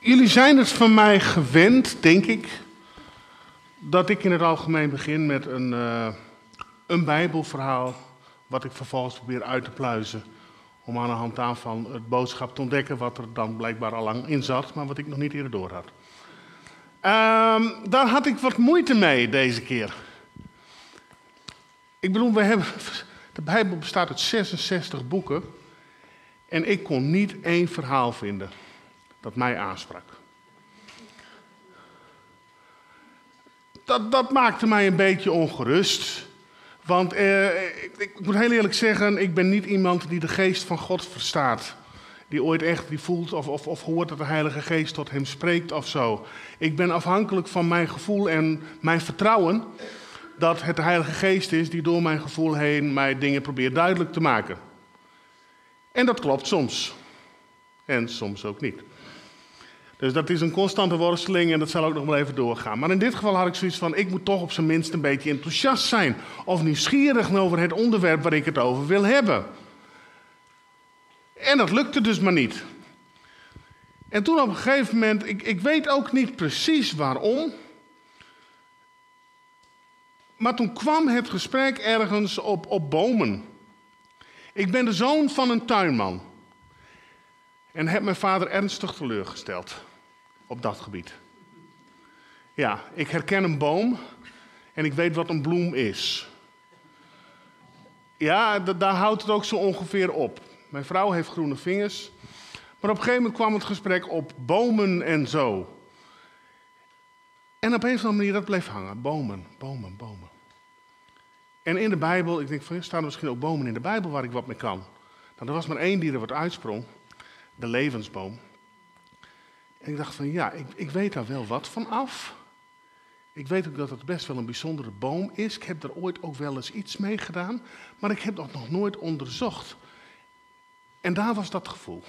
Jullie zijn het van mij gewend, denk ik, dat ik in het algemeen begin met een Bijbelverhaal, wat ik vervolgens probeer uit te pluizen, om aan de hand daarvan het boodschap te ontdekken wat er dan blijkbaar al lang in zat, maar wat ik nog niet eerder door had. Daar had ik wat moeite mee deze keer. Ik bedoel, de Bijbel bestaat uit 66 boeken en ik kon niet één verhaal vinden dat mij aansprak. Dat maakte mij een beetje ongerust. Want ik moet heel eerlijk zeggen, ik ben niet iemand die de geest van God verstaat. Die ooit echt die voelt of hoort dat de Heilige Geest tot hem spreekt of zo. Ik ben afhankelijk van mijn gevoel en mijn vertrouwen dat het de Heilige Geest is die door mijn gevoel heen mij dingen probeert duidelijk te maken. En dat klopt soms. En soms ook niet. Dus dat is een constante worsteling en dat zal ook nog wel even doorgaan. Maar in dit geval had ik zoiets van, ik moet toch op zijn minst een beetje enthousiast zijn. Of nieuwsgierig over het onderwerp waar ik het over wil hebben. En dat lukte dus maar niet. En toen op een gegeven moment, ik weet ook niet precies waarom. Maar toen kwam het gesprek ergens op bomen. Ik ben de zoon van een tuinman. En heb mijn vader ernstig teleurgesteld op dat gebied. Ja, ik herken een boom en ik weet wat een bloem is. Ja, daar houdt het ook zo ongeveer op. Mijn vrouw heeft groene vingers. Maar op een gegeven moment kwam het gesprek op bomen en zo. En op een of andere manier, dat bleef hangen. Bomen, bomen, bomen. En in de Bijbel, ik denk van, staan er misschien ook bomen in de Bijbel waar ik wat mee kan. Nou, er was maar één die er wat uitsprong. De levensboom. En ik dacht van ja, ik weet daar wel wat van af. Ik weet ook dat het best wel een bijzondere boom is. Ik heb er ooit ook wel eens iets mee gedaan. Maar ik heb dat nog nooit onderzocht. En daar was dat gevoel.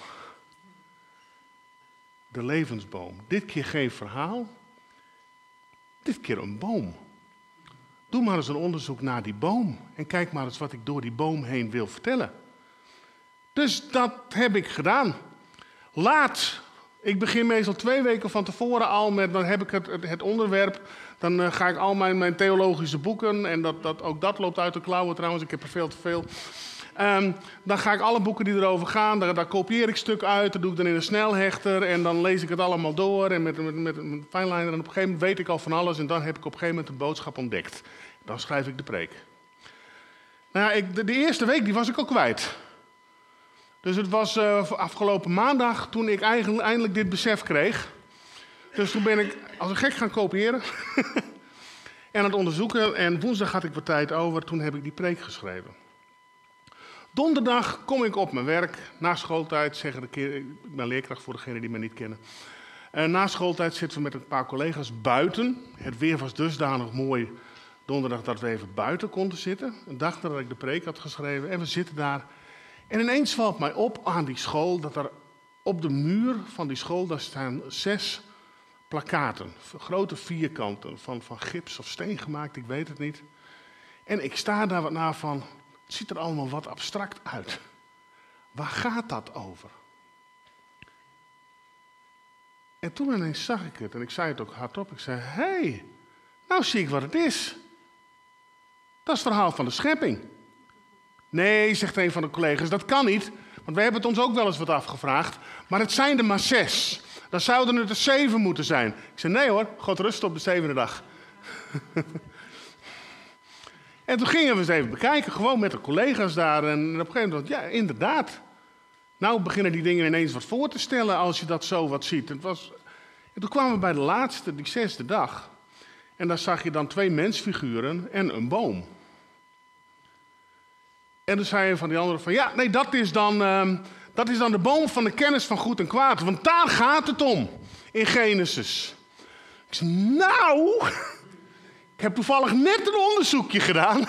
De levensboom. Dit keer geen verhaal. Dit keer een boom. Doe maar eens een onderzoek naar die boom. En kijk maar eens wat ik door die boom heen wil vertellen. Dus dat heb ik gedaan. Laat. Ik begin meestal 2 weken van tevoren al met, dan heb ik het onderwerp. Dan ga ik al mijn theologische boeken, en ook dat loopt uit de klauwen trouwens, ik heb er veel te veel. Dan ga ik alle boeken die erover gaan, daar kopieer ik stuk uit, dat doe ik dan in een snelhechter. En dan lees ik het allemaal door en met een fineliner. En op een gegeven moment weet ik al van alles en dan heb ik op een gegeven moment een boodschap ontdekt. Dan schrijf ik de preek. Nou ja, de eerste week die was ik al kwijt. Dus het was afgelopen maandag toen ik eindelijk dit besef kreeg. Dus toen ben ik als een gek gaan kopiëren en aan het onderzoeken. En woensdag had ik wat tijd over, toen heb ik die preek geschreven. Donderdag kom ik op mijn werk, na schooltijd, ik ben leerkracht voor degenen die me niet kennen. Na schooltijd zitten we met een paar collega's buiten. Het weer was dusdanig mooi donderdag dat we even buiten konden zitten. Een dag nadat ik de preek had geschreven en we zitten daar. En ineens valt mij op aan die school dat er op de muur van die school, daar staan 6 plakkaten. Grote vierkanten van gips of steen gemaakt, ik weet het niet. En ik sta daar wat naar van, het ziet er allemaal wat abstract uit. Waar gaat dat over? En toen ineens zag ik het en ik zei het ook hardop. Ik zei, hé, nou zie ik wat het is. Dat is het verhaal van de schepping. Nee, zegt een van de collega's, dat kan niet. Want wij hebben het ons ook wel eens wat afgevraagd. Maar het zijn er maar 6. Dan zouden het er 7 moeten zijn. Ik zei, nee hoor, God rust op de 7e dag. En toen gingen we eens even bekijken, gewoon met de collega's daar. En op een gegeven moment, ja, inderdaad. Nou beginnen die dingen ineens wat voor te stellen als je dat zo wat ziet. En toen kwamen we bij de laatste, die 6e dag. En daar zag je dan 2 mensfiguren en een boom. En toen zei een van die anderen van, ja, nee, dat is dan de boom van de kennis van goed en kwaad. Want daar gaat het om, in Genesis. Ik zei, nou, ik heb toevallig net een onderzoekje gedaan.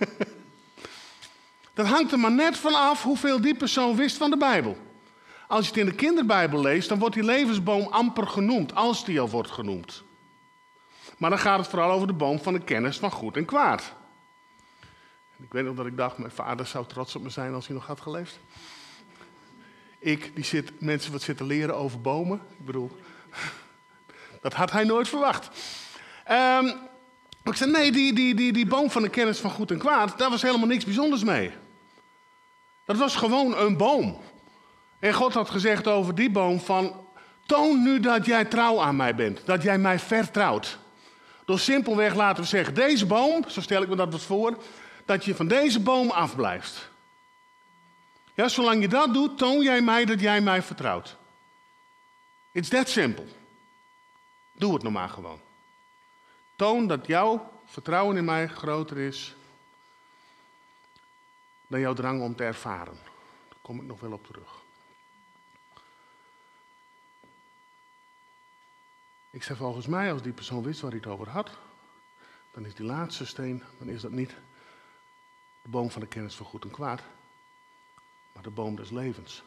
Dat hangt er maar net van af hoeveel die persoon wist van de Bijbel. Als je het in de kinderbijbel leest, dan wordt die levensboom amper genoemd, als die al wordt genoemd. Maar dan gaat het vooral over de boom van de kennis van goed en kwaad. Ik weet nog dat ik dacht, mijn vader zou trots op me zijn als hij nog had geleefd. Ik, die mensen wat zitten leren over bomen. Ik bedoel, Dat had hij nooit verwacht. Ik zei, nee, die boom van de kennis van goed en kwaad, daar was helemaal niks bijzonders mee. Dat was gewoon een boom. En God had gezegd over die boom van, toon nu dat jij trouw aan mij bent. Dat jij mij vertrouwt. Door simpelweg laten we zeggen, deze boom, zo stel ik me dat wat voor, dat je van deze boom afblijft. Ja, zolang je dat doet, toon jij mij dat jij mij vertrouwt. It's that simple. Doe het nog maar gewoon. Toon dat jouw vertrouwen in mij groter is dan jouw drang om te ervaren. Daar kom ik nog wel op terug. Ik zei volgens mij, als die persoon wist waar hij het over had, dan is die laatste steen, dan is dat niet de boom van de kennis van goed en kwaad, maar de boom des levens.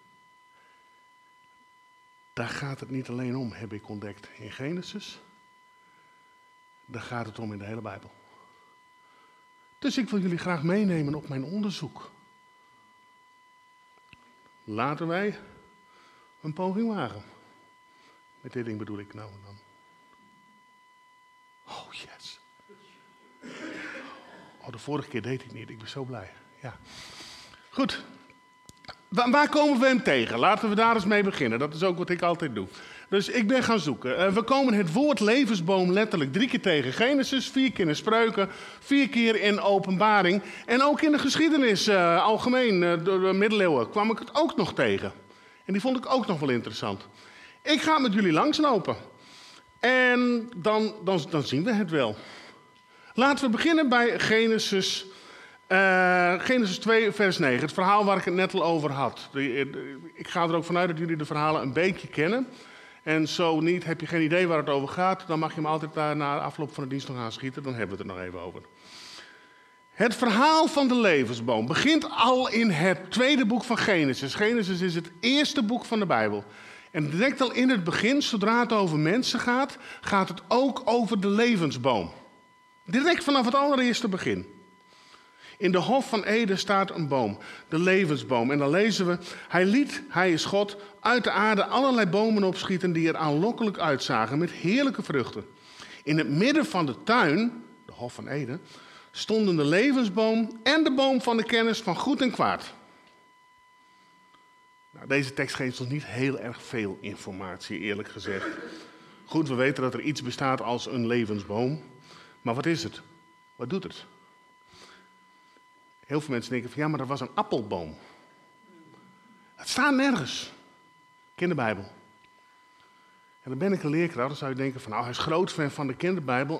Daar gaat het niet alleen om, heb ik ontdekt in Genesis. Daar gaat het om in de hele Bijbel. Dus ik wil jullie graag meenemen op mijn onderzoek. Laten wij een poging wagen. Met dit ding bedoel ik nou en dan. Oh, yes. Oh, de vorige keer deed ik niet. Ik ben zo blij. Ja. Goed. Waar komen we hem tegen? Laten we daar eens mee beginnen. Dat is ook wat ik altijd doe. Dus ik ben gaan zoeken. We komen het woord levensboom letterlijk 3 keer tegen. Genesis, 4 keer in Spreuken, 4 keer in Openbaring. En ook in de geschiedenis algemeen, door de middeleeuwen, kwam ik het ook nog tegen. En die vond ik ook nog wel interessant. Ik ga met jullie langslopen. En dan zien we het wel. Laten we beginnen bij Genesis 2, vers 9. Het verhaal waar ik het net al over had. Ik ga er ook vanuit dat jullie de verhalen een beetje kennen. En zo niet, heb je geen idee waar het over gaat, dan mag je hem altijd daar na afloop van de dienst nog aanschieten. Dan hebben we het er nog even over. Het verhaal van de levensboom begint al in het tweede boek van Genesis. Genesis is het eerste boek van de Bijbel. En direct al in het begin, zodra het over mensen gaat, gaat het ook over de levensboom. Direct vanaf het allereerste begin. In de Hof van Eden staat een boom, de levensboom. En dan lezen we, hij is God, uit de aarde allerlei bomen opschieten die er aanlokkelijk uitzagen met heerlijke vruchten. In het midden van de tuin, de Hof van Eden, stonden de levensboom en de boom van de kennis van goed en kwaad. Nou, deze tekst geeft ons niet heel erg veel informatie, eerlijk gezegd. Goed, we weten dat er iets bestaat als een levensboom. Maar wat is het? Wat doet het? Heel veel mensen denken van ja, maar dat was een appelboom. Het staat nergens. Kinderbijbel. En dan ben ik een leerkracht, dan zou je denken van nou, hij is groot fan van de kinderbijbel.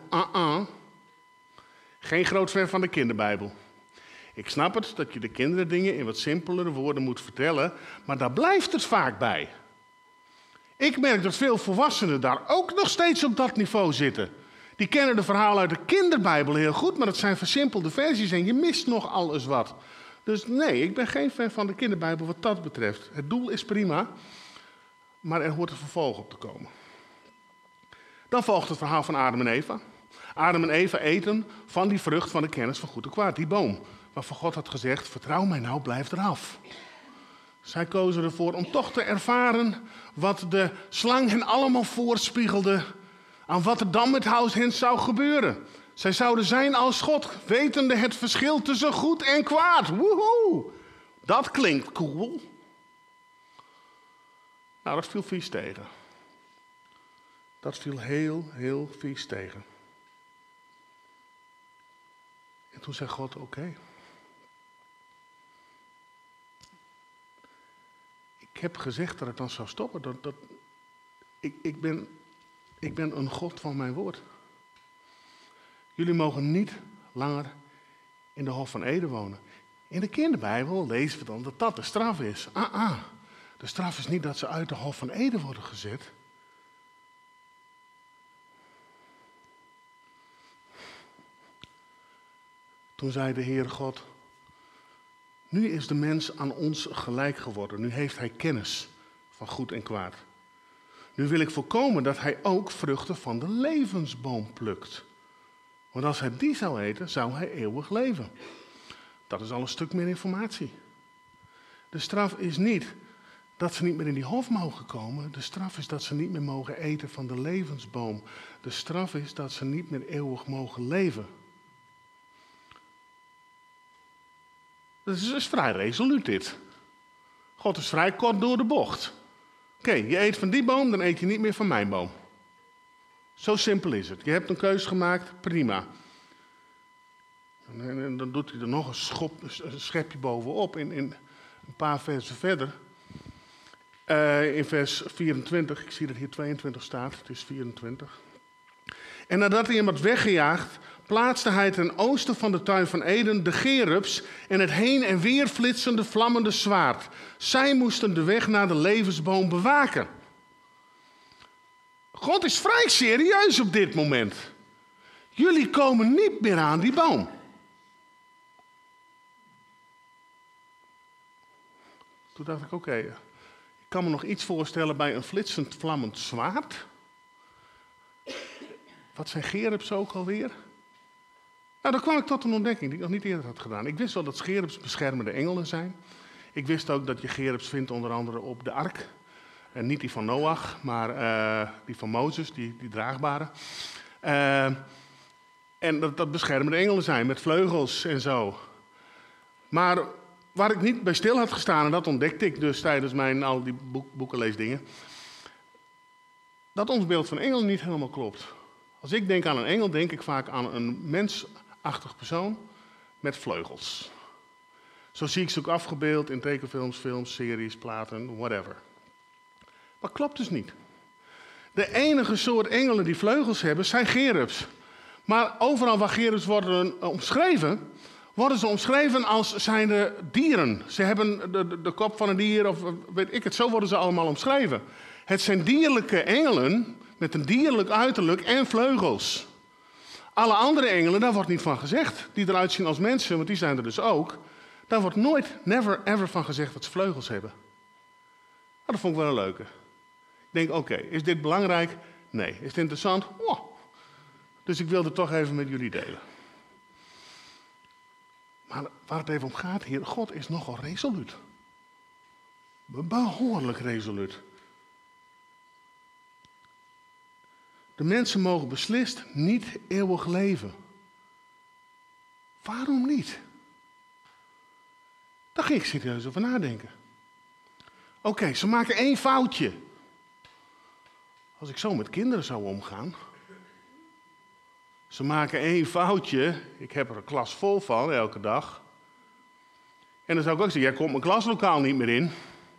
Geen groot fan van de kinderbijbel. Ik snap het, dat je de kinderen dingen in wat simpelere woorden moet vertellen, maar daar blijft het vaak bij. Ik merk dat veel volwassenen daar ook nog steeds op dat niveau zitten. Die kennen de verhalen uit de kinderbijbel heel goed, maar het zijn versimpelde versies en je mist nog alles wat. Dus nee, ik ben geen fan van de kinderbijbel wat dat betreft. Het doel is prima, maar er hoort een vervolg op te komen. Dan volgt het verhaal van Adam en Eva. Adam en Eva eten van die vrucht van de kennis van goed en kwaad, die boom. Waarvan God had gezegd, vertrouw mij nou, blijf eraf. Zij kozen ervoor om toch te ervaren wat de slang hen allemaal voorspiegelde, aan wat er dan met hen zou gebeuren. Zij zouden zijn als God, wetende het verschil tussen goed en kwaad. Woehoe! Dat klinkt cool. Nou, dat viel vies tegen. Dat viel heel, heel vies tegen. En toen zei God, oké. Ik heb gezegd dat het dan zou stoppen. Ik ben een God van mijn woord. Jullie mogen niet langer in de Hof van Eden wonen. In de kinderbijbel lezen we dan dat dat de straf is. De straf is niet dat ze uit de Hof van Eden worden gezet. Toen zei de Heere God, nu is de mens aan ons gelijk geworden. Nu heeft hij kennis van goed en kwaad. Nu wil ik voorkomen dat hij ook vruchten van de levensboom plukt. Want als hij die zou eten, zou hij eeuwig leven. Dat is al een stuk meer informatie. De straf is niet dat ze niet meer in die hof mogen komen. De straf is dat ze niet meer mogen eten van de levensboom. De straf is dat ze niet meer eeuwig mogen leven. Dat is vrij resoluut dit. God is vrij kort door de bocht. Oké, je eet van die boom, dan eet je niet meer van mijn boom. Zo simpel is het. Je hebt een keus gemaakt, prima. En dan doet hij er nog een schepje bovenop in een paar versen verder. In vers 24, ik zie dat hier 22 staat, het is 24. En nadat hij hem had weggejaagd, plaatste hij ten oosten van de tuin van Eden de gerubs en het heen en weer flitsende vlammende zwaard. Zij moesten de weg naar de levensboom bewaken. God is vrij serieus op dit moment. Jullie komen niet meer aan die boom. Toen dacht ik, oké, ik kan me nog iets voorstellen bij een flitsend vlammend zwaard. Wat zijn gerubs ook alweer? Nou, dan kwam ik tot een ontdekking die ik nog niet eerder had gedaan. Ik wist wel dat gerubs beschermende engelen zijn. Ik wist ook dat je gerubs vindt onder andere op de ark. En niet die van Noach, maar die van Mozes, die draagbare. En dat beschermende engelen zijn met vleugels en zo. Maar waar ik niet bij stil had gestaan, en dat ontdekte ik dus tijdens mijn al die boekenleesdingen, dat ons beeld van engelen niet helemaal klopt. Als ik denk aan een engel, denk ik vaak aan een mensachtig persoon met vleugels. Zo zie ik ze ook afgebeeld in tekenfilms, films, series, platen, whatever. Maar klopt dus niet. De enige soort engelen die vleugels hebben, zijn gerubs. Maar overal waar gerubs worden omschreven, worden ze omschreven als zijnde dieren. Ze hebben de kop van een dier, of weet ik het, zo worden ze allemaal omschreven. Het zijn dierlijke engelen met een dierlijk uiterlijk en vleugels. Alle andere engelen, daar wordt niet van gezegd, die eruit zien als mensen, want die zijn er dus ook. Daar wordt nooit, never, ever van gezegd dat ze vleugels hebben. Nou, dat vond ik wel een leuke. Ik denk, oké, is dit belangrijk? Nee. Is het interessant? Oh. Dus ik wilde het toch even met jullie delen. Maar waar het even om gaat hier, God is nogal resoluut. Behoorlijk resoluut. De mensen mogen beslist niet eeuwig leven. Waarom niet? Daar ging ik serieus over nadenken. Oké, ze maken één foutje. Als ik zo met kinderen zou omgaan. Ze maken één foutje. Ik heb er een klas vol van elke dag. En dan zou ik ook zeggen, jij komt mijn klaslokaal niet meer in.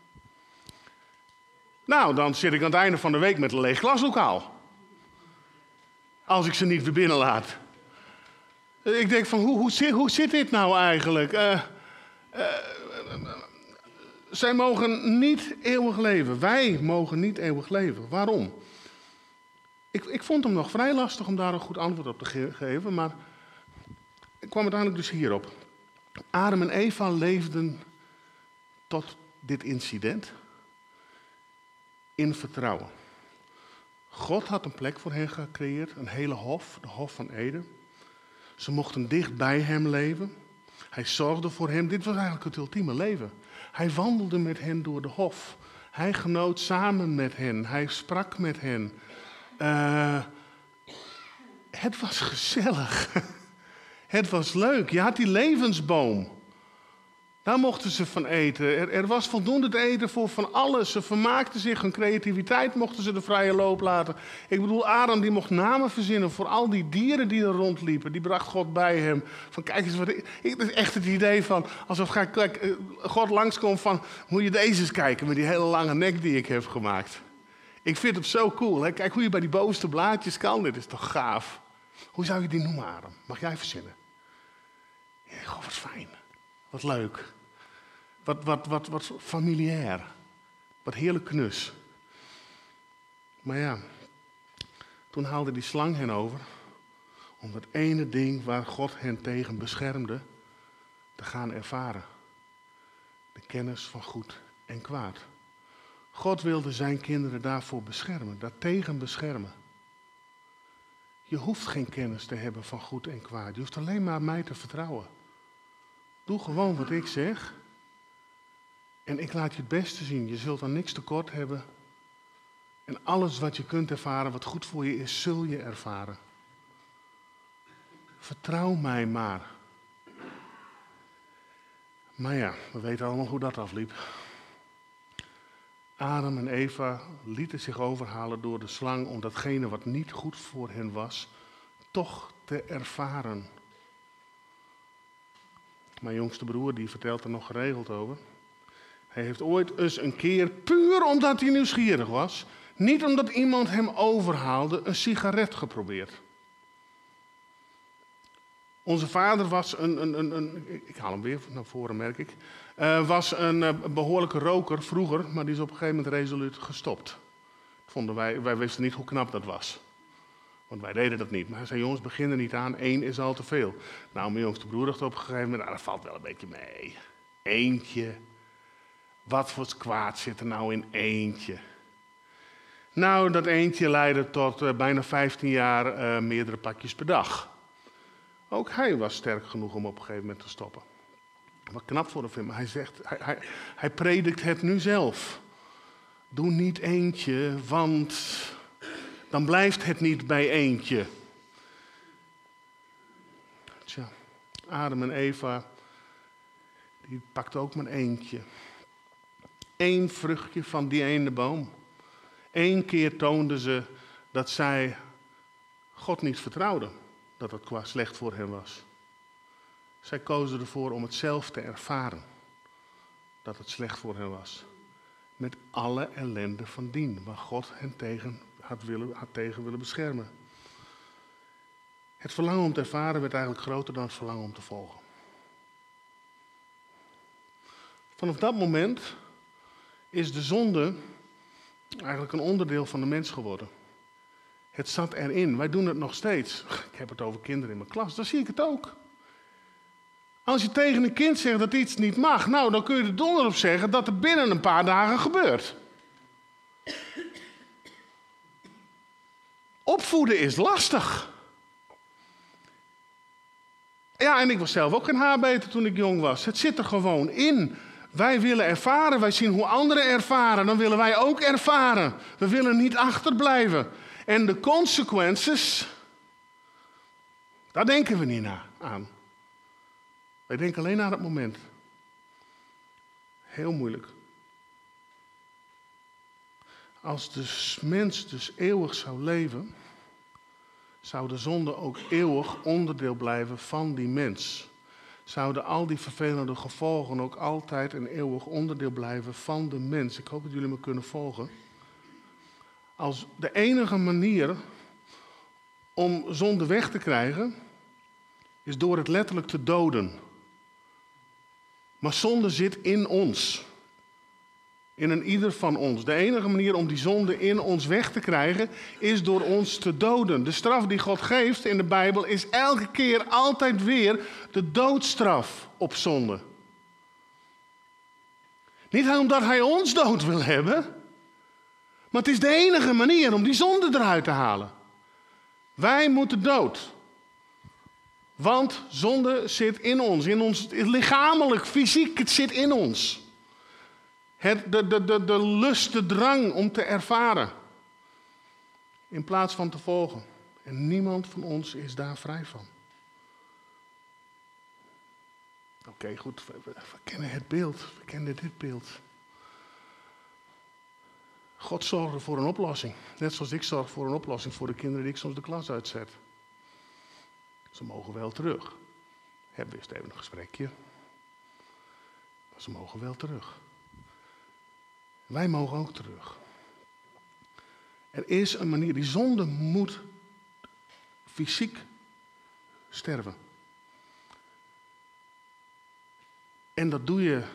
Nou, dan zit ik aan het einde van de week met een leeg klaslokaal. Als ik ze niet weer binnenlaat. Ik denk van, hoe zit dit nou eigenlijk? Zij mogen niet eeuwig leven. Wij mogen niet eeuwig leven. Waarom? Ik vond hem nog vrij lastig om daar een goed antwoord op te geven, maar ik kwam uiteindelijk dus hierop. Adam en Eva leefden tot dit incident in vertrouwen. God had een plek voor hen gecreëerd, een hele hof, de hof van Eden. Ze mochten dicht bij hem leven. Hij zorgde voor hen. Dit was eigenlijk het ultieme leven. Hij wandelde met hen door de hof. Hij genoot samen met hen. Hij sprak met hen. Het was gezellig. Het was leuk. Je had die levensboom. Daar mochten ze van eten. Er was voldoende te eten voor van alles. Ze vermaakten zich. Hun creativiteit mochten ze de vrije loop laten. Ik bedoel, Adam die mocht namen verzinnen voor al die dieren die er rondliepen. Die bracht God bij hem. Van kijk eens wat ik dat is echt het idee van alsof God langskomt van moet je deze eens kijken met die hele lange nek die ik heb gemaakt. Ik vind het zo cool. Hè? Kijk hoe je bij die bovenste blaadjes kan. Dit is toch gaaf. Hoe zou je die noemen, Adam? Mag jij verzinnen? Ja, goh, wat fijn. Wat leuk. Wat familiair. Wat heerlijk knus. Maar ja, toen haalde die slang hen over om dat ene ding waar God hen tegen beschermde te gaan ervaren. De kennis van goed en kwaad. God wilde zijn kinderen daarvoor beschermen, daartegen beschermen. Je hoeft geen kennis te hebben van goed en kwaad. Je hoeft alleen maar mij te vertrouwen. Doe gewoon wat ik zeg. En ik laat je het beste zien. Je zult aan niks tekort hebben. En alles wat je kunt ervaren, wat goed voor je is, zul je ervaren. Vertrouw mij maar. Maar ja, we weten allemaal hoe dat afliep. Adam en Eva lieten zich overhalen door de slang om datgene wat niet goed voor hen was, toch te ervaren. Mijn jongste broer die vertelt er nog geregeld over. Hij heeft ooit eens een keer, puur omdat hij nieuwsgierig was, niet omdat iemand hem overhaalde, een sigaret geprobeerd. Onze vader was ik haal hem weer naar voren merk ik, was een behoorlijke roker vroeger, maar die is op een gegeven moment resoluut gestopt. Wij wisten niet hoe knap dat was. Want wij deden dat niet. Maar hij zei, jongens, begin er niet aan, 1 is al te veel. Nou, mijn jongste broer dacht op een gegeven moment, dat valt wel een beetje mee. Eentje. Wat voor kwaad zit er nou in eentje? Nou, dat eentje leidde tot bijna 15 jaar meerdere pakjes per dag. Ook hij was sterk genoeg om op een gegeven moment te stoppen. Wat knap voor hem, maar hij zegt, hij predikt het nu zelf. Doe niet eentje, want dan blijft het niet bij eentje. Tja, Adam en Eva, die pakten ook maar eentje. 1 vruchtje van die ene boom. 1 keer toonden ze dat zij God niet vertrouwden. Dat het qua slecht voor hen was. Zij kozen ervoor om het zelf te ervaren. Dat het slecht voor hen was. Met alle ellende van dien. Waar God hen tegen had willen beschermen. Het verlangen om te ervaren werd eigenlijk groter dan het verlangen om te volgen. Vanaf dat moment is de zonde eigenlijk een onderdeel van de mens geworden. Het zat erin. Wij doen het nog steeds. Ik heb het over kinderen in mijn klas. Daar zie ik het ook. Als je tegen een kind zegt dat iets niet mag, nou, dan kun je er donder op zeggen dat er binnen een paar dagen gebeurt. Opvoeden is lastig. Ja, en ik was zelf ook geen haarbeter toen ik jong was. Het zit er gewoon in. Wij willen ervaren. Wij zien hoe anderen ervaren. Dan willen wij ook ervaren. We willen niet achterblijven. En de consequenties, daar denken we niet aan. Wij denken alleen naar het moment. Heel moeilijk. Als de mens dus eeuwig zou leven, zou de zonde ook eeuwig onderdeel blijven van die mens. Zouden al die vervelende gevolgen ook altijd een eeuwig onderdeel blijven van de mens. Ik hoop dat jullie me kunnen volgen. Als de enige manier om zonde weg te krijgen, is door het letterlijk te doden. Maar zonde zit in ons. In een ieder van ons. De enige manier om die zonde in ons weg te krijgen, is door ons te doden. De straf die God geeft in de Bijbel is elke keer altijd weer de doodstraf op zonde. Niet omdat hij ons dood wil hebben, maar het is de enige manier om die zonde eruit te halen. Wij moeten dood. Want zonde zit in ons lichamelijk, fysiek, het zit in ons. De lust, de drang om te ervaren. In plaats van te volgen. En niemand van ons is daar vrij van. Oké, goed, we kennen het beeld. We kennen dit beeld. God zorgde voor een oplossing. Net zoals ik zorg voor een oplossing voor de kinderen die ik soms de klas uitzet. Ze mogen wel terug. Hebben we eerst even een gesprekje. Maar ze mogen wel terug. Wij mogen ook terug. Er is een manier, die zonde moet fysiek sterven. En dat doe je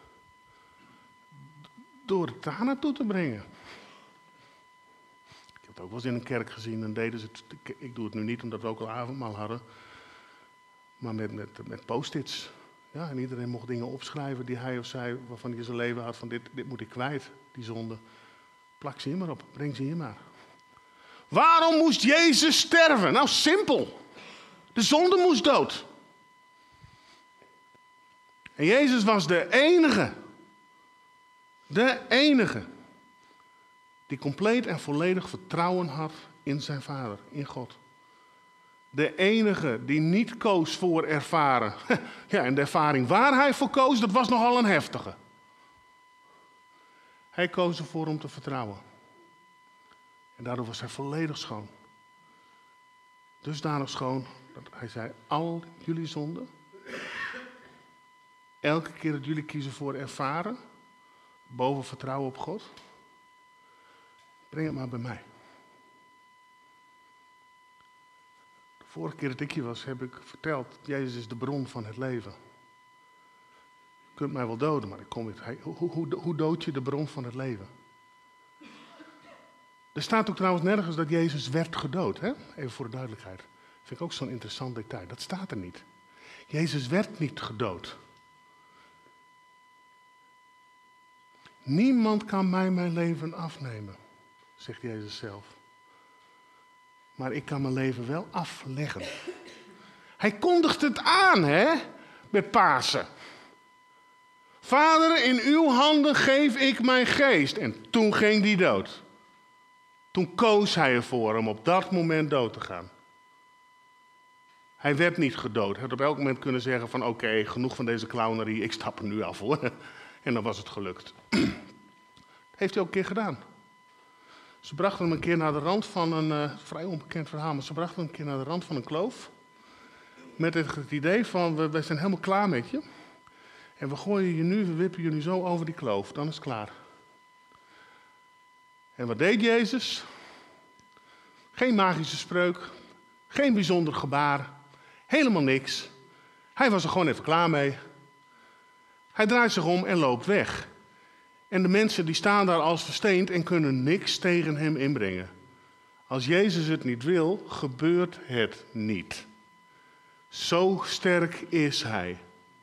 door het daar naartoe te brengen. Ik heb het ook wel eens in een kerk gezien en deden ze het. Ik doe het nu niet omdat we ook al avondmaal hadden. Maar met post-its. Ja, en iedereen mocht dingen opschrijven die hij of zij, waarvan hij in zijn leven had, van dit moet ik kwijt, die zonde. Plak ze hier maar op, breng ze hier maar. Waarom moest Jezus sterven? Nou, simpel. De zonde moest dood. En Jezus was de enige De enige die compleet en volledig vertrouwen had in zijn Vader, in God. De enige die niet koos voor ervaren. Ja, en de ervaring waar hij voor koos, dat was nogal een heftige. Hij koos ervoor om te vertrouwen. En daardoor was hij volledig schoon. Dusdanig schoon dat hij zei, al jullie zonden, elke keer dat jullie kiezen voor ervaren, boven vertrouwen op God, breng het maar bij mij. De vorige keer dat ik hier was, heb ik verteld, Jezus is de bron van het leven. Je kunt mij wel doden, maar ik kom weer. Hoe dood je de bron van het leven? Er staat ook trouwens nergens dat Jezus werd gedood. Hè? Even voor de duidelijkheid. Vind ik ook zo'n interessant detail. Dat staat er niet. Jezus werd niet gedood. Niemand kan mij mijn leven afnemen, zegt Jezus zelf. Maar ik kan mijn leven wel afleggen. Hij kondigt het aan, hè, met Pasen. Vader, in uw handen geef ik mijn geest. En toen ging die dood. Toen koos hij ervoor om op dat moment dood te gaan. Hij werd niet gedood. Hij had op elk moment kunnen zeggen van oké, genoeg van deze clownerie, ik stap er nu af hoor. En dan was het gelukt. Dat heeft hij ook een keer gedaan. Ze brachten hem een keer naar de rand van een, vrij onbekend verhaal, maar ze brachten hem een keer naar de rand van een kloof. Met het idee van, we zijn helemaal klaar met je. En we gooien je nu, we wippen je nu zo over die kloof, dan is het klaar. En wat deed Jezus? Geen magische spreuk, geen bijzonder gebaar, helemaal niks. Hij was er gewoon even klaar mee. Hij draait zich om en loopt weg. En de mensen die staan daar als versteend en kunnen niks tegen hem inbrengen. Als Jezus het niet wil, gebeurt het niet. Zo sterk is hij.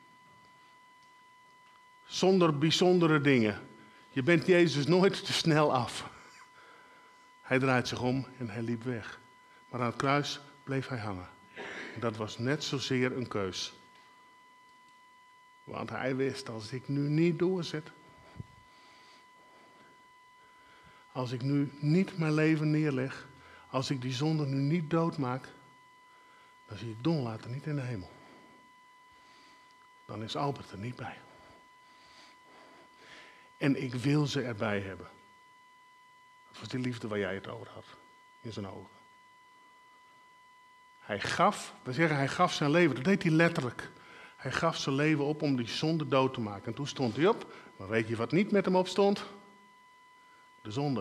Zonder bijzondere dingen. Je bent Jezus nooit te snel af. Hij draait zich om en hij liep weg. Maar aan het kruis bleef hij hangen. En dat was net zozeer een keus. Want hij wist, als ik nu niet doorzet, als ik nu niet mijn leven neerleg, als ik die zonde nu niet doodmaak, dan zie ik Don later niet in de hemel. Dan is Albert er niet bij. En ik wil ze erbij hebben. Dat was die liefde waar jij het over had, in zijn ogen. Hij gaf zijn leven, dat deed hij letterlijk. Hij gaf zijn leven op om die zonde dood te maken. En toen stond hij op, maar weet je wat niet met hem op stond? De zonde.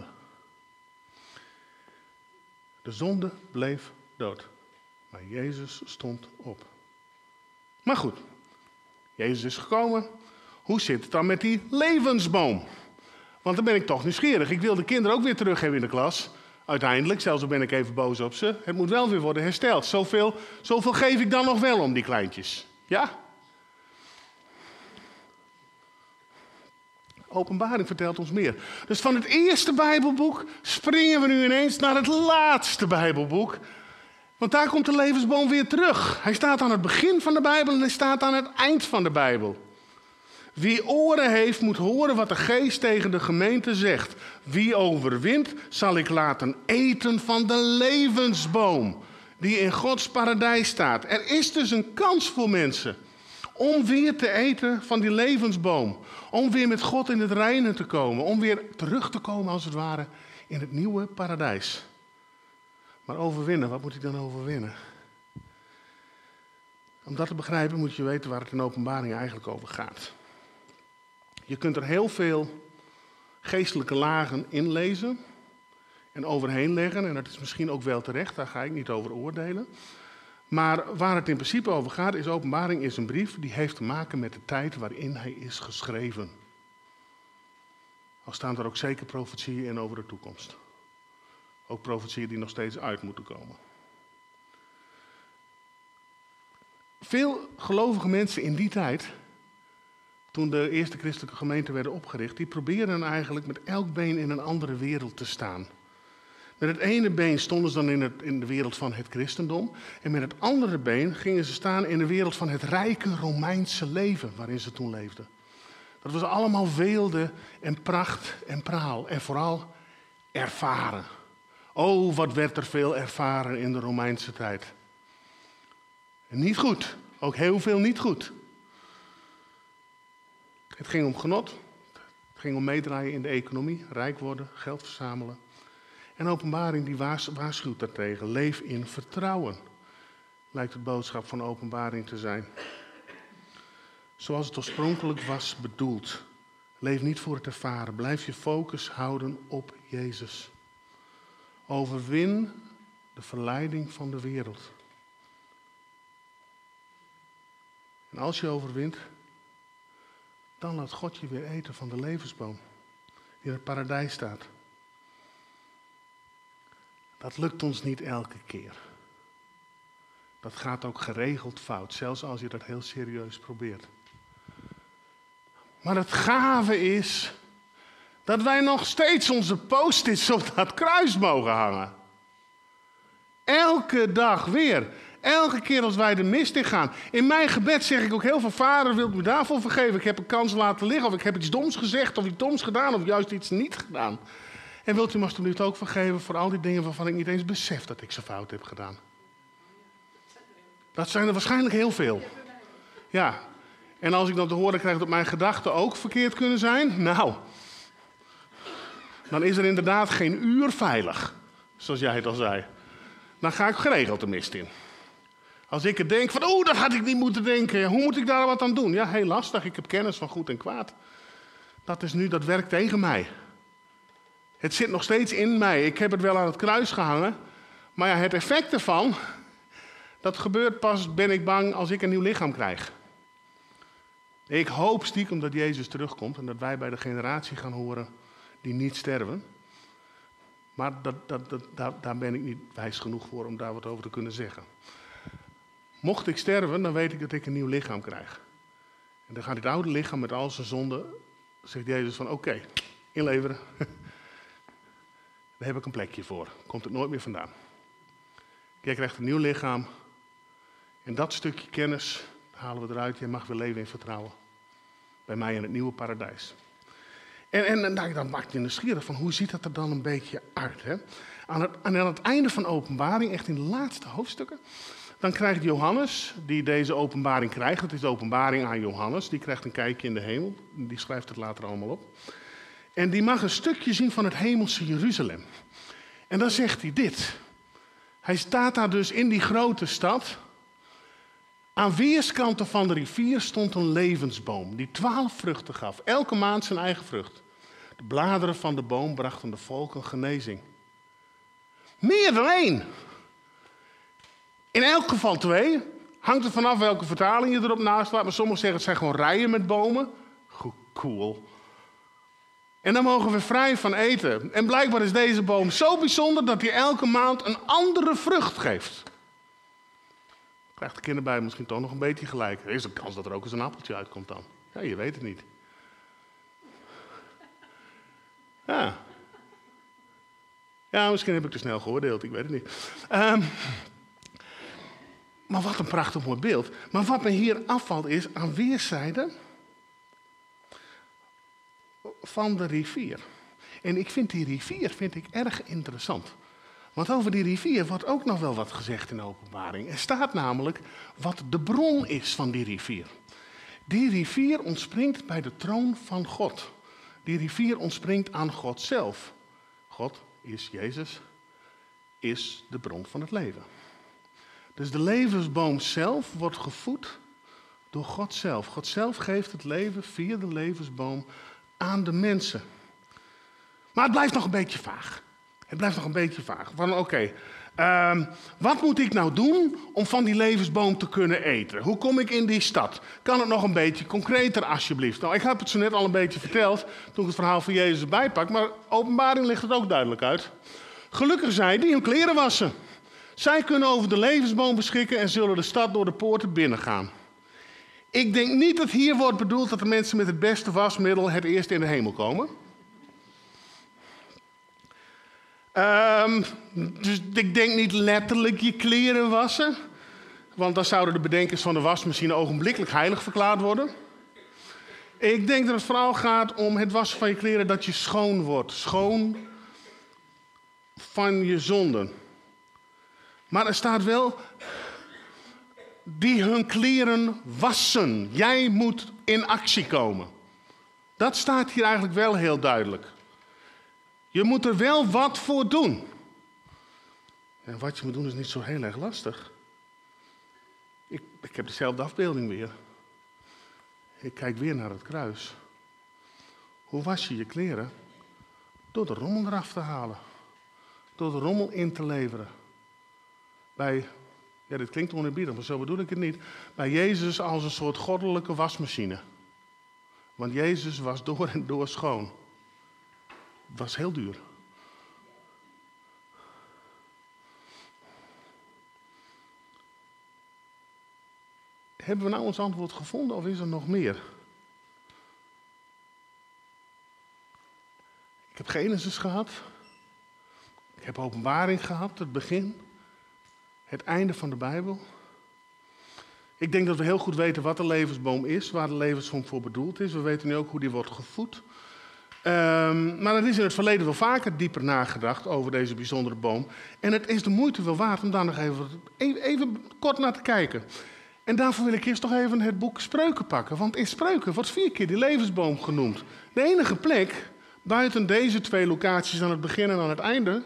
De zonde bleef dood. Maar Jezus stond op. Maar goed, Jezus is gekomen. Hoe zit het dan met die levensboom? Want dan ben ik toch nieuwsgierig. Ik wil de kinderen ook weer terug hebben in de klas. Uiteindelijk, zelfs al ben ik even boos op ze. Het moet wel weer worden hersteld. Zoveel geef ik dan nog wel om die kleintjes. Ja? Openbaring vertelt ons meer. Dus van het eerste Bijbelboek springen we nu ineens naar het laatste Bijbelboek. Want daar komt de levensboom weer terug. Hij staat aan het begin van de Bijbel en hij staat aan het eind van de Bijbel. Wie oren heeft, moet horen wat de Geest tegen de gemeente zegt. Wie overwint, zal ik laten eten van de levensboom, die in Gods paradijs staat. Er is dus een kans voor mensen om weer te eten van die levensboom. Om weer met God in het reine te komen. Om weer terug te komen, als het ware, in het nieuwe paradijs. Maar overwinnen, wat moet ik dan overwinnen? Om dat te begrijpen moet je weten waar het in Openbaring eigenlijk over gaat. Je kunt er heel veel geestelijke lagen in lezen en overheen leggen. En dat is misschien ook wel terecht, daar ga ik niet over oordelen. Maar waar het in principe over gaat, is Openbaring is een brief die heeft te maken met de tijd waarin hij is geschreven. Al staan er ook zeker profetieën in over de toekomst. Ook profetieën die nog steeds uit moeten komen. Veel gelovige mensen in die tijd, toen de eerste christelijke gemeenten werden opgericht, die probeerden eigenlijk met elk been in een andere wereld te staan. Met het ene been stonden ze dan in de wereld van het christendom. En met het andere been gingen ze staan in de wereld van het rijke Romeinse leven waarin ze toen leefden. Dat was allemaal weelde en pracht en praal. En vooral ervaren. Oh, wat werd er veel ervaren in de Romeinse tijd. En niet goed. Ook heel veel niet goed. Het ging om genot. Het ging om meedraaien in de economie. Rijk worden, geld verzamelen. En Openbaring die waarschuwt daartegen. Leef in vertrouwen. Lijkt het boodschap van Openbaring te zijn. Zoals het oorspronkelijk was bedoeld. Leef niet voor het ervaren. Blijf je focus houden op Jezus. Overwin de verleiding van de wereld. En als je overwint, dan laat God je weer eten van de levensboom die in het paradijs staat. Dat lukt ons niet elke keer. Dat gaat ook geregeld fout, zelfs als je dat heel serieus probeert. Maar het gave is dat wij nog steeds onze post-its op dat kruis mogen hangen. Elke dag weer. Elke keer als wij de mist in gaan. In mijn gebed zeg ik ook heel veel: Vader, wilt u me daarvoor vergeven? Ik heb een kans laten liggen, of ik heb iets doms gezegd, of iets doms gedaan, of juist iets niet gedaan. En wilt u me alstublieft ook vergeven voor al die dingen waarvan ik niet eens besef dat ik ze fout heb gedaan. Dat zijn er waarschijnlijk heel veel. Ja. En als ik dan te horen krijg dat mijn gedachten ook verkeerd kunnen zijn, nou, dan is er inderdaad geen uur veilig, zoals jij het al zei. Dan ga ik geregeld de mist in. Als ik het denk van, dat had ik niet moeten denken. Hoe moet ik daar wat aan doen? Ja, heel lastig. Ik heb kennis van goed en kwaad. Dat werkt tegen mij. Het zit nog steeds in mij. Ik heb het wel aan het kruis gehangen. Maar ja, het effect ervan, dat gebeurt pas, ben ik bang, als ik een nieuw lichaam krijg. Ik hoop stiekem dat Jezus terugkomt en dat wij bij de generatie gaan horen die niet sterven. Maar daar ben ik niet wijs genoeg voor om daar wat over te kunnen zeggen. Mocht ik sterven, dan weet ik dat ik een nieuw lichaam krijg. En dan gaat dit oude lichaam met al zijn zonden, zegt Jezus van oké, inleveren. Daar heb ik een plekje voor. Komt het nooit meer vandaan. Jij krijgt een nieuw lichaam. En dat stukje kennis halen we eruit. Jij mag weer leven in vertrouwen. Bij mij in het nieuwe paradijs. En dan maakt je nieuwsgierig van hoe ziet dat er dan een beetje uit. Hè? Aan het einde van openbaring, echt in de laatste hoofdstukken, dan krijgt Johannes, die deze openbaring krijgt, het is de openbaring aan Johannes, die krijgt een kijkje in de hemel, die schrijft het later allemaal op. En die mag een stukje zien van het hemelse Jeruzalem. En dan zegt hij dit. Hij staat daar dus in die grote stad. Aan weerskanten van de rivier stond een levensboom die 12 vruchten gaf. Elke maand zijn eigen vrucht. De bladeren van de boom brachten de volken genezing. Meer dan 1. In elk geval 2. Hangt er vanaf welke vertaling je erop naast laat. Maar sommigen zeggen het zijn gewoon rijen met bomen. Cool. En daar mogen we vrij van eten. En blijkbaar is deze boom zo bijzonder dat hij elke maand een andere vrucht geeft. Krijgt de kinderbijbel misschien toch nog een beetje gelijk. Er is een kans dat er ook eens een appeltje uitkomt dan. Ja, je weet het niet. Ja, misschien heb ik te snel geoordeeld, ik weet het niet. Maar wat een prachtig mooi beeld. Maar wat me hier afvalt is aan weerszijden van de rivier. En ik vind die rivier erg interessant. Want over die rivier wordt ook nog wel wat gezegd in de openbaring. Er staat namelijk wat de bron is van die rivier. Die rivier ontspringt bij de troon van God. Die rivier ontspringt aan God zelf. God is Jezus, is de bron van het leven. Dus de levensboom zelf wordt gevoed door God zelf. God zelf geeft het leven via de levensboom aan de mensen. Maar het blijft nog een beetje vaag. Van oké, wat moet ik nou doen om van die levensboom te kunnen eten? Hoe kom ik in die stad? Kan het nog een beetje concreter alsjeblieft? Nou, ik heb het zo net al een beetje verteld toen ik het verhaal van Jezus erbij pak. Maar openbaring ligt het ook duidelijk uit. Gelukkig zij die hun kleren wassen. Zij kunnen over de levensboom beschikken en zullen de stad door de poorten binnengaan. Ik denk niet dat hier wordt bedoeld dat de mensen met het beste wasmiddel het eerst in de hemel komen. Dus ik denk niet letterlijk je kleren wassen. Want dan zouden de bedenkers van de wasmachine ogenblikkelijk heilig verklaard worden. Ik denk dat het vooral gaat om het wassen van je kleren, dat je schoon wordt. Schoon van je zonden. Maar er staat wel, die hun kleren wassen. Jij moet in actie komen. Dat staat hier eigenlijk wel heel duidelijk. Je moet er wel wat voor doen. En wat je moet doen is niet zo heel erg lastig. Ik heb dezelfde afbeelding weer. Ik kijk weer naar het kruis. Hoe was je je kleren? Door de rommel eraf te halen. Door de rommel in te leveren. Dit klinkt oneerbiedig, maar zo bedoel ik het niet. Bij Jezus als een soort goddelijke wasmachine. Want Jezus was door en door schoon. Het was heel duur. Hebben we nou ons antwoord gevonden of is er nog meer? Ik heb Genesis gehad. Ik heb Openbaring gehad, het begin. Het einde van de Bijbel. Ik denk dat we heel goed weten wat de levensboom is, waar de levensboom voor bedoeld is. We weten nu ook hoe die wordt gevoed. Maar er is in het verleden wel vaker dieper nagedacht over deze bijzondere boom. En het is de moeite wel waard om daar nog even kort naar te kijken. En daarvoor wil ik eerst toch even het boek Spreuken pakken. Want in Spreuken wordt 4 keer die levensboom genoemd. De enige plek, buiten deze 2 locaties aan het begin en aan het einde,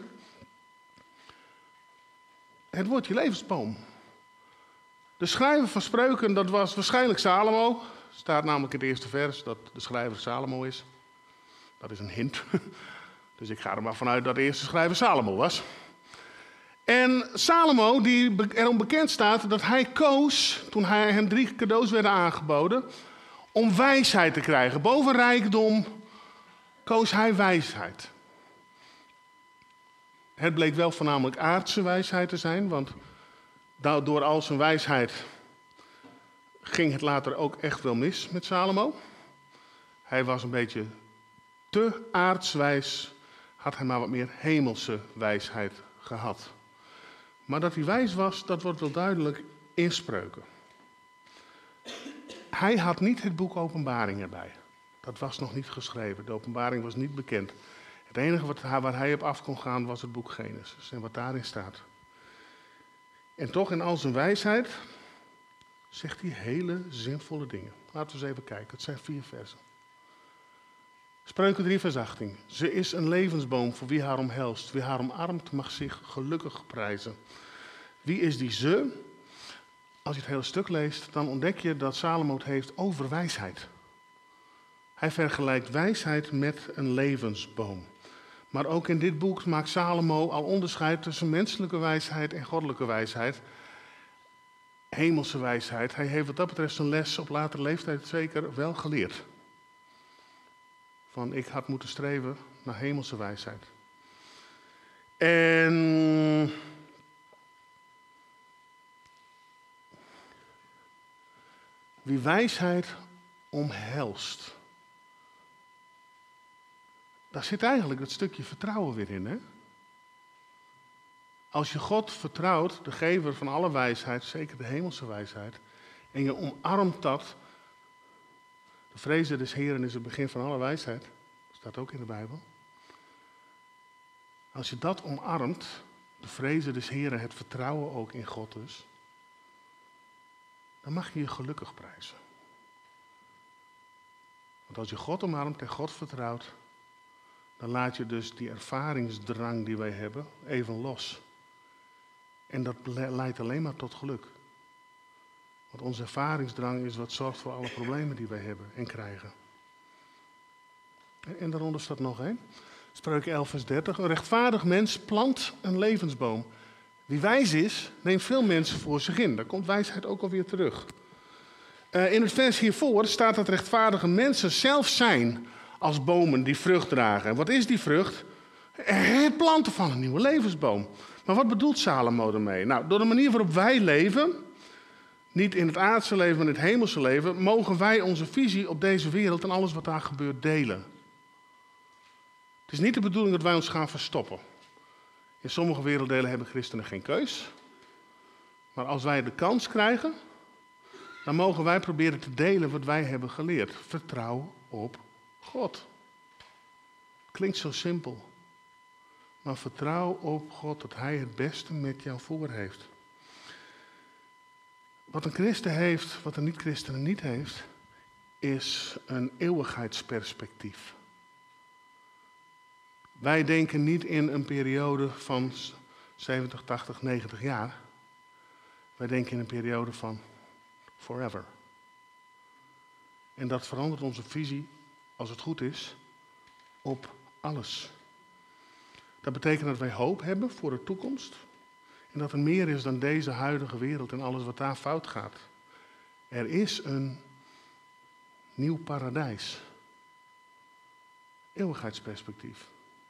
het woordje levensboom. De schrijver van Spreuken, dat was waarschijnlijk Salomo. Er staat namelijk in het eerste vers dat de schrijver Salomo is. Dat is een hint. Dus ik ga er maar vanuit dat de eerste schrijver Salomo was. En Salomo, die erom bekend staat dat hij koos, toen hem 3 cadeaus werden aangeboden, om wijsheid te krijgen. Boven rijkdom koos hij wijsheid. Het bleek wel voornamelijk aardse wijsheid te zijn, want door al zijn wijsheid ging het later ook echt wel mis met Salomo. Hij was een beetje te aardswijs, had hij maar wat meer hemelse wijsheid gehad. Maar dat hij wijs was, dat wordt wel duidelijk in Spreuken. Hij had niet het boek Openbaring erbij. Dat was nog niet geschreven. De Openbaring was niet bekend. Het enige waar hij op af kon gaan was het boek Genesis en wat daarin staat. En toch in al zijn wijsheid zegt hij hele zinvolle dingen. Laten we eens even kijken. Het zijn 4 versen. Spreuken 3 vers 18. Ze is een levensboom voor wie haar omhelst. Wie haar omarmt mag zich gelukkig prijzen. Wie is die ze? Als je het hele stuk leest, dan ontdek je dat Salomo het heeft over wijsheid. Hij vergelijkt wijsheid met een levensboom. Maar ook in dit boek maakt Salomo al onderscheid tussen menselijke wijsheid en goddelijke wijsheid. Hemelse wijsheid. Hij heeft wat dat betreft zijn les op latere leeftijd zeker wel geleerd. Van ik had moeten streven naar hemelse wijsheid. En wie wijsheid omhelst. Daar zit eigenlijk het stukje vertrouwen weer in, hè? Als je God vertrouwt, de gever van alle wijsheid, zeker de hemelse wijsheid, en je omarmt dat. De vrezen des Heren is het begin van alle wijsheid. Dat staat ook in de Bijbel. Als je dat omarmt, de vrezen des Heren, het vertrouwen ook in God dus, dan mag je je gelukkig prijzen. Want als je God omarmt en God vertrouwt, dan laat je dus die ervaringsdrang die wij hebben even los. En dat leidt alleen maar tot geluk. Want onze ervaringsdrang is wat zorgt voor alle problemen die wij hebben en krijgen. En daaronder staat nog één. Spreuken 11 vers 30. Een rechtvaardig mens plant een levensboom. Wie wijs is, neemt veel mensen voor zich in. Daar komt wijsheid ook alweer terug. In het vers hiervoor staat dat rechtvaardige mensen zelf zijn als bomen die vrucht dragen. En wat is die vrucht? Het planten van een nieuwe levensboom. Maar wat bedoelt Salomo ermee? Nou, door de manier waarop wij leven, niet in het aardse leven, maar in het hemelse leven, mogen wij onze visie op deze wereld en alles wat daar gebeurt delen. Het is niet de bedoeling dat wij ons gaan verstoppen. In sommige werelddelen hebben christenen geen keus. Maar als wij de kans krijgen, dan mogen wij proberen te delen wat wij hebben geleerd. Vertrouw op God. Klinkt zo simpel. Maar vertrouw op God dat Hij het beste met jou voor heeft. Wat een christen heeft, wat een niet-christen niet heeft, is een eeuwigheidsperspectief. Wij denken niet in een periode van 70, 80, 90 jaar. Wij denken in een periode van forever. En dat verandert onze visie, als het goed is, op alles. Dat betekent dat wij hoop hebben voor de toekomst. En dat er meer is dan deze huidige wereld en alles wat daar fout gaat. Er is een nieuw paradijs. Eeuwigheidsperspectief.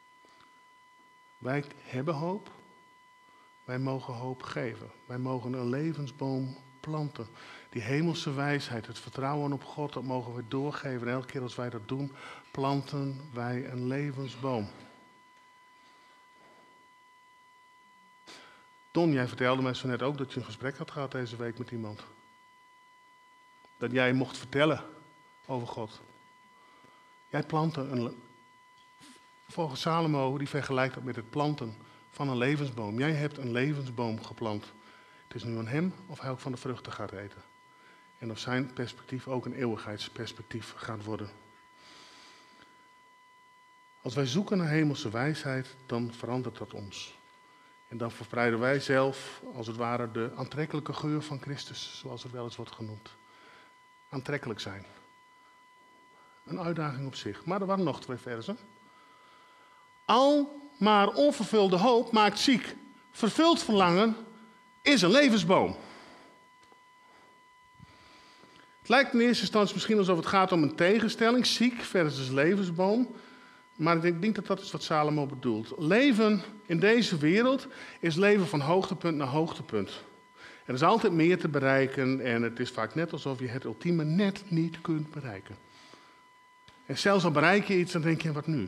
Wij hebben hoop. Wij mogen hoop geven. Wij mogen een levensboom planten. Die hemelse wijsheid, het vertrouwen op God, dat mogen we doorgeven. En elke keer als wij dat doen, planten wij een levensboom. Don, jij vertelde mij zo net ook dat je een gesprek had gehad deze week met iemand. Dat jij mocht vertellen over God. Jij plantte volgens Salomo, die vergelijkt dat met het planten van een levensboom. Jij hebt een levensboom geplant. Het is nu aan hem of hij ook van de vruchten gaat eten. En of zijn perspectief ook een eeuwigheidsperspectief gaat worden. Als wij zoeken naar hemelse wijsheid, dan verandert dat ons. En dan verspreiden wij zelf, als het ware, de aantrekkelijke geur van Christus, zoals het wel eens wordt genoemd. Aantrekkelijk zijn. Een uitdaging op zich. Maar er waren nog 2 versen. Al maar onvervulde hoop maakt ziek. Vervuld verlangen is een levensboom. Het lijkt in eerste instantie misschien alsof het gaat om een tegenstelling. Ziek versus levensboom. Maar ik denk dat dat is wat Salomo bedoelt. Leven in deze wereld is leven van hoogtepunt naar hoogtepunt. Er is altijd meer te bereiken en het is vaak net alsof je het ultieme net niet kunt bereiken. En zelfs al bereik je iets, dan denk je, wat nu?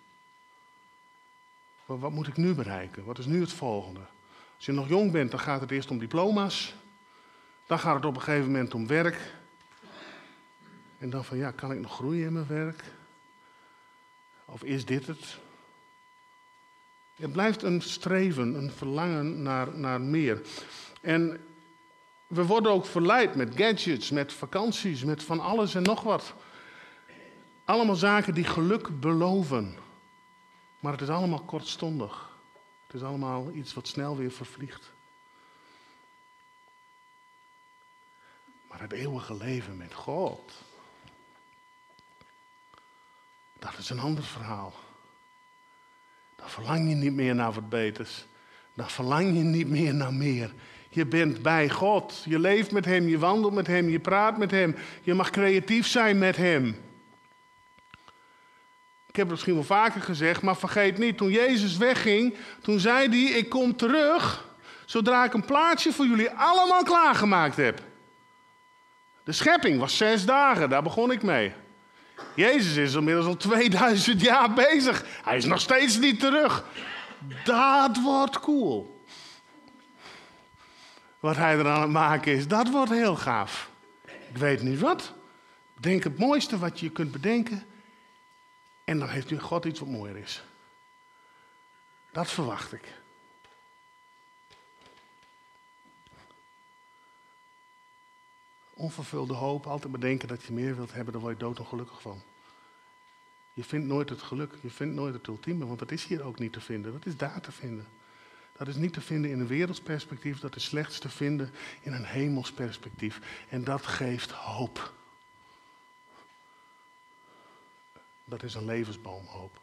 Wat moet ik nu bereiken? Wat is nu het volgende? Als je nog jong bent, dan gaat het eerst om diploma's. Dan gaat het op een gegeven moment om werk. En dan van, ja, kan ik nog groeien in mijn werk? Of is dit het? Het blijft een streven, een verlangen naar meer. En we worden ook verleid met gadgets, met vakanties, met van alles en nog wat. Allemaal zaken die geluk beloven. Maar het is allemaal kortstondig. Het is allemaal iets wat snel weer vervliegt. Maar het eeuwige leven met God, dat is een ander verhaal. Dan verlang je niet meer naar wat beters. Dan verlang je niet meer naar meer. Je bent bij God. Je leeft met Hem, je wandelt met Hem, je praat met Hem. Je mag creatief zijn met Hem. Ik heb het misschien wel vaker gezegd, maar vergeet niet, toen Jezus wegging, toen zei hij, ik kom terug, zodra ik een plaatsje voor jullie allemaal klaargemaakt heb. De schepping was 6 dagen, daar begon ik mee. Jezus is inmiddels al 2000 jaar bezig. Hij is nog steeds niet terug. Dat wordt cool. Wat hij er aan het maken is, dat wordt heel gaaf. Ik weet niet wat. Denk het mooiste wat je kunt bedenken. En dan heeft God iets wat mooier is. Dat verwacht ik. Onvervulde hoop, altijd bedenken dat je meer wilt hebben, daar word je doodongelukkig van. Je vindt nooit het geluk, je vindt nooit het ultieme, want dat is hier ook niet te vinden. Dat is daar te vinden. Dat is niet te vinden in een werelds perspectief, dat is slechts te vinden in een hemels perspectief. En dat geeft hoop. Dat is een levensboom, hoop.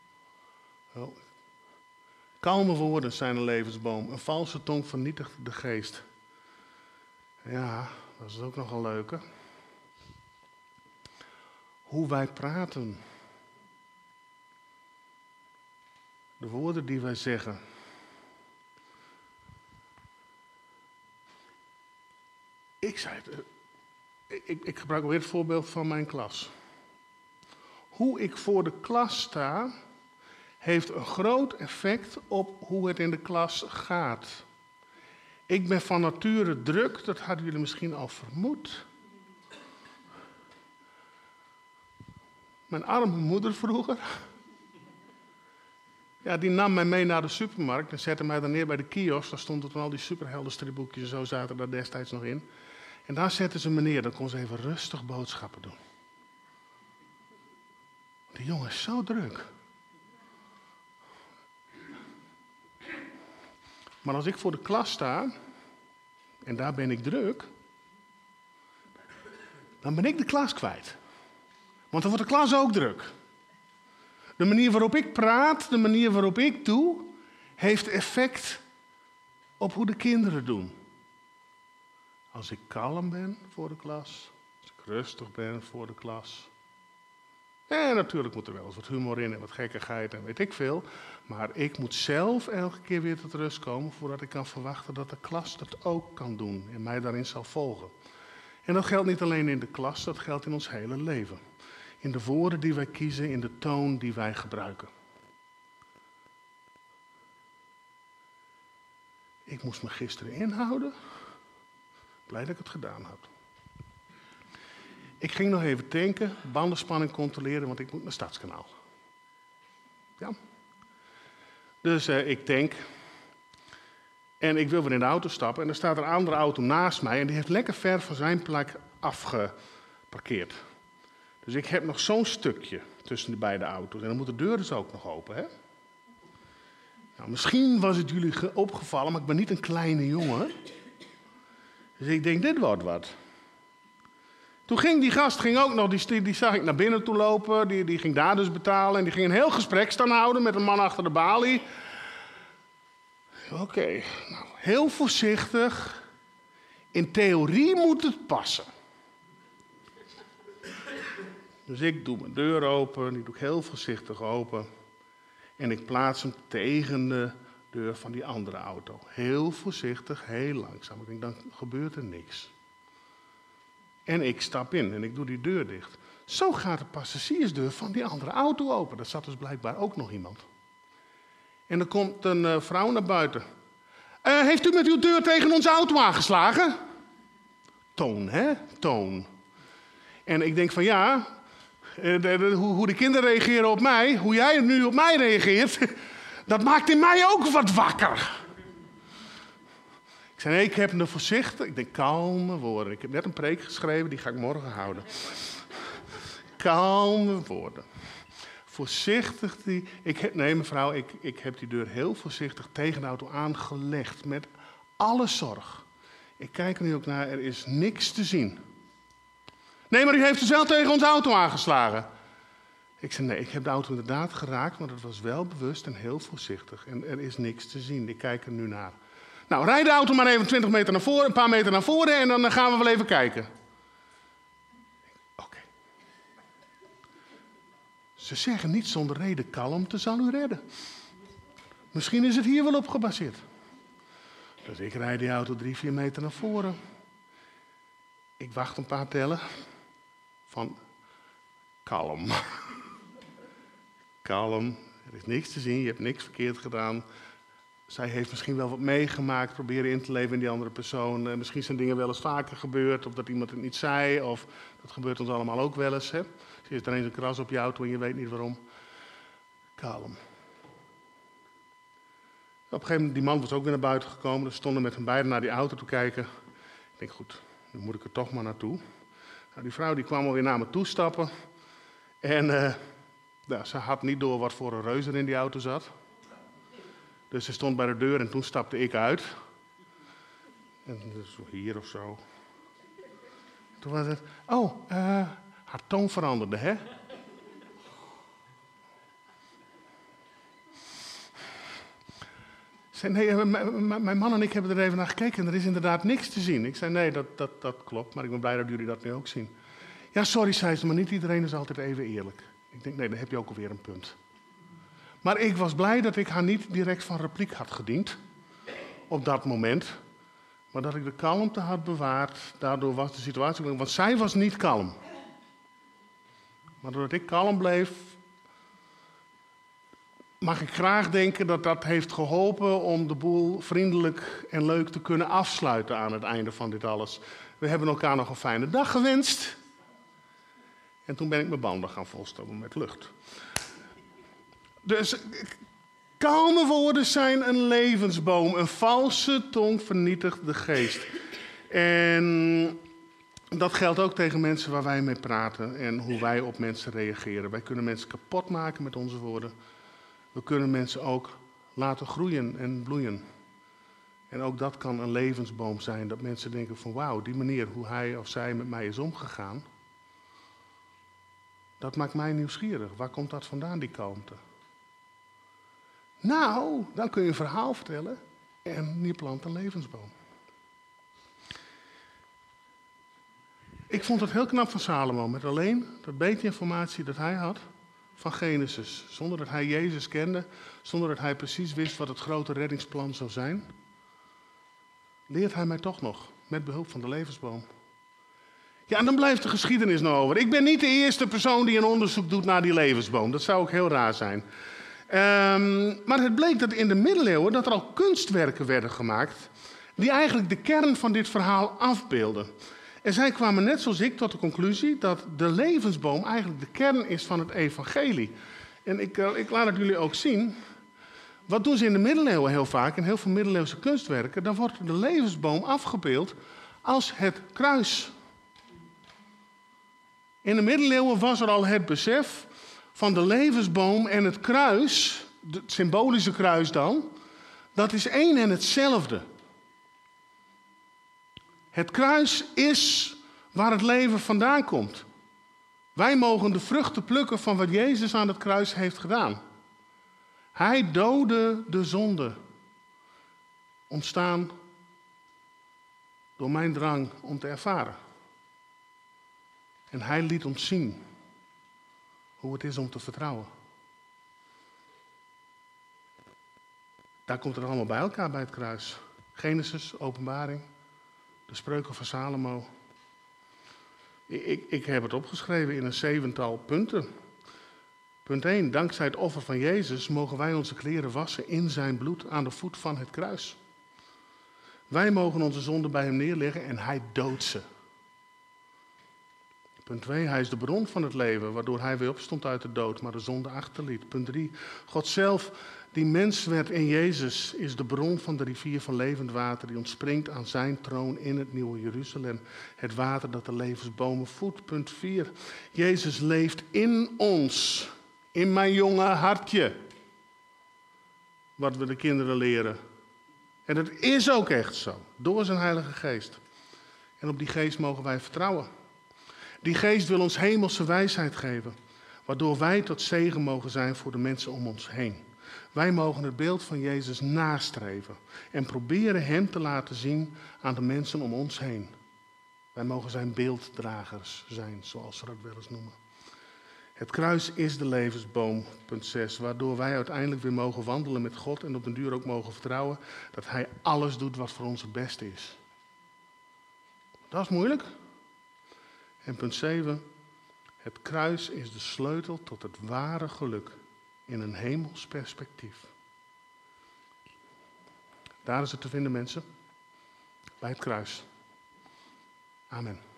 Kalme woorden zijn een levensboom. Een valse tong vernietigt de geest. Ja, dat is ook nog een leuke. Hoe wij praten. De woorden die wij zeggen. Ik gebruik weer het voorbeeld van mijn klas. Hoe ik voor de klas sta, heeft een groot effect op hoe het in de klas gaat. Ik ben van nature druk, dat hadden jullie misschien al vermoed. Mijn arme moeder vroeger. Ja, die nam mij mee naar de supermarkt en zette mij dan neer bij de kiosk. Daar stonden toen al die superheldenstripboekjes en zo zaten daar destijds nog in. En daar zetten ze me neer, dan kon ze even rustig boodschappen doen. Die jongen is zo druk. Maar als ik voor de klas sta, en daar ben ik druk, dan ben ik de klas kwijt. Want dan wordt de klas ook druk. De manier waarop ik praat, de manier waarop ik doe, heeft effect op hoe de kinderen doen. Als ik kalm ben voor de klas, als ik rustig ben voor de klas. En natuurlijk moet er wel eens wat humor in en wat gekkigheid en weet ik veel. Maar ik moet zelf elke keer weer tot rust komen voordat ik kan verwachten dat de klas dat ook kan doen en mij daarin zal volgen. En dat geldt niet alleen in de klas, dat geldt in ons hele leven. In de woorden die wij kiezen, in de toon die wij gebruiken. Ik moest me gisteren inhouden. Blij dat ik het gedaan heb. Ik ging nog even tanken, bandenspanning controleren, want ik moet naar Stadskanaal. Ja. Dus ik tank. En ik wil weer in de auto stappen. En er staat een andere auto naast mij. En die heeft lekker ver van zijn plek afgeparkeerd. Dus ik heb nog zo'n stukje tussen de beide auto's. En dan moet de deur dus ook nog open, hè? Nou, misschien was het jullie opgevallen, maar ik ben niet een kleine jongen. Dus ik denk, dit wordt wat. Toen ging die gast ook nog, die zag ik naar binnen toe lopen. Die ging daar dus betalen. En die ging een heel gesprek staan houden met een man achter de balie. Oké, nou, heel voorzichtig. In theorie moet het passen. Dus ik doe mijn deur open, die doe ik heel voorzichtig open. En ik plaats hem tegen de deur van die andere auto. Heel voorzichtig, heel langzaam. Ik denk, dan gebeurt er niks. En ik stap in en ik doe die deur dicht. Zo gaat de passagiersdeur van die andere auto open. Daar zat dus blijkbaar ook nog iemand. En er komt een vrouw naar buiten. Heeft u met uw deur tegen onze auto aangeslagen? Toon, hè? Toon. En ik denk van ja, hoe de kinderen reageren op mij, hoe jij nu op mij reageert, dat maakt in mij ook wat wakker. Ik zei, nee, ik heb me voorzichtig. Ik denk, kalme woorden. Ik heb net een preek geschreven, die ga ik morgen houden. Kalme woorden. Voorzichtig nee mevrouw, ik heb die deur heel voorzichtig tegen de auto aangelegd. Met alle zorg. Ik kijk er nu ook naar, er is niks te zien. Nee, maar u heeft dus wel tegen onze auto aangeslagen. Ik zei, nee, ik heb de auto inderdaad geraakt, maar dat was wel bewust en heel voorzichtig. En er is niks te zien, ik kijk er nu naar. Nou, rijd de auto maar even 20 meter naar voren, een paar meter naar voren en dan gaan we wel even kijken. Oké. Ze zeggen niet zonder reden, kalmte zal u redden. Misschien is het hier wel op gebaseerd. Dus ik rijd die auto 3-4 meter naar voren. Ik wacht een paar tellen. Van kalm. Kalm, er is niks te zien, je hebt niks verkeerd gedaan. Zij heeft misschien wel wat meegemaakt, proberen in te leven in die andere persoon. Misschien zijn dingen wel eens vaker gebeurd, of dat iemand het niet zei, of dat gebeurt ons allemaal ook wel eens. Hè? Er is er eens een kras op je auto en je weet niet waarom. Kalm. Op een gegeven moment, die man was ook weer naar buiten gekomen, dus stonden met hen beiden naar die auto te kijken. Ik denk, goed, nu moet ik er toch maar naartoe. Nou, die vrouw die kwam alweer naar me toe stappen. En ze had niet door wat voor een reus er in die auto zat. Dus ze stond bij de deur en toen stapte ik uit. En dus hier of zo. Toen was het, haar toon veranderde, hè? Zei, nee, mijn man en ik hebben er even naar gekeken en er is inderdaad niks te zien. Ik zei, nee, dat klopt, maar ik ben blij dat jullie dat nu ook zien. Ja, sorry, zei ze, maar niet iedereen is altijd even eerlijk. Ik denk, nee, dan heb je ook alweer een punt. Maar ik was blij dat ik haar niet direct van repliek had gediend. Op dat moment. Maar dat ik de kalmte had bewaard. Daardoor was de situatie... Want zij was niet kalm. Maar doordat ik kalm bleef... mag ik graag denken dat dat heeft geholpen om de boel vriendelijk en leuk te kunnen afsluiten aan het einde van dit alles. We hebben elkaar nog een fijne dag gewenst. En toen ben ik mijn banden gaan volstoppen met lucht. Dus kalme woorden zijn een levensboom. Een valse tong vernietigt de geest. En dat geldt ook tegen mensen waar wij mee praten en hoe wij op mensen reageren. Wij kunnen mensen kapot maken met onze woorden. We kunnen mensen ook laten groeien en bloeien. En ook dat kan een levensboom zijn. Dat mensen denken van wauw, die manier hoe hij of zij met mij is omgegaan. Dat maakt mij nieuwsgierig. Waar komt dat vandaan, die kalmte? Nou, dan kun je een verhaal vertellen en je plant een levensboom. Ik vond het heel knap van Salomo, met alleen dat beetje informatie dat hij had van Genesis. Zonder dat hij Jezus kende, zonder dat hij precies wist wat het grote reddingsplan zou zijn, leert hij mij toch nog, met behulp van de levensboom. Ja, en dan blijft de geschiedenis nog over. Ik ben niet de eerste persoon die een onderzoek doet naar die levensboom. Dat zou ook heel raar zijn. Maar het bleek dat in de middeleeuwen dat er al kunstwerken werden gemaakt die eigenlijk de kern van dit verhaal afbeelden. En zij kwamen net zoals ik tot de conclusie dat de levensboom eigenlijk de kern is van het evangelie. En ik laat het jullie ook zien. Wat doen ze in de middeleeuwen heel vaak, in heel veel middeleeuwse kunstwerken? Dan wordt de levensboom afgebeeld als het kruis. In de middeleeuwen was er al het besef van de levensboom en het kruis, het symbolische kruis dan, dat is één en hetzelfde. Het kruis is waar het leven vandaan komt. Wij mogen de vruchten plukken van wat Jezus aan het kruis heeft gedaan. Hij doodde de zonde, ontstaan door mijn drang om te ervaren. En hij liet ons zien hoe het is om te vertrouwen. Daar komt het allemaal bij elkaar bij het kruis. Genesis, Openbaring, de spreuken van Salomo. Ik heb het opgeschreven in een 7-tal punten. Punt 1. Dankzij het offer van Jezus mogen wij onze kleren wassen in zijn bloed aan de voet van het kruis. Wij mogen onze zonden bij hem neerleggen en hij doodt ze. Punt 2. Hij is de bron van het leven, waardoor hij weer opstond uit de dood, maar de zonde achterliet. Punt 3. God zelf, die mens werd in Jezus, is de bron van de rivier van levend water die ontspringt aan zijn troon in het nieuwe Jeruzalem. Het water dat de levensbomen voedt. Punt 4. Jezus leeft in ons, in mijn jonge hartje. Wat we de kinderen leren. En dat is ook echt zo, door zijn Heilige Geest. En op die geest mogen wij vertrouwen. Die geest wil ons hemelse wijsheid geven, waardoor wij tot zegen mogen zijn voor de mensen om ons heen. Wij mogen het beeld van Jezus nastreven en proberen hem te laten zien aan de mensen om ons heen. Wij mogen zijn beelddragers zijn, zoals ze dat wel eens noemen. Het kruis is de levensboom, punt 6, waardoor wij uiteindelijk weer mogen wandelen met God en op den duur ook mogen vertrouwen dat hij alles doet wat voor ons het beste is. Dat is moeilijk. En punt 7, het kruis is de sleutel tot het ware geluk in een hemels perspectief. Daar is het te vinden, mensen, bij het kruis. Amen.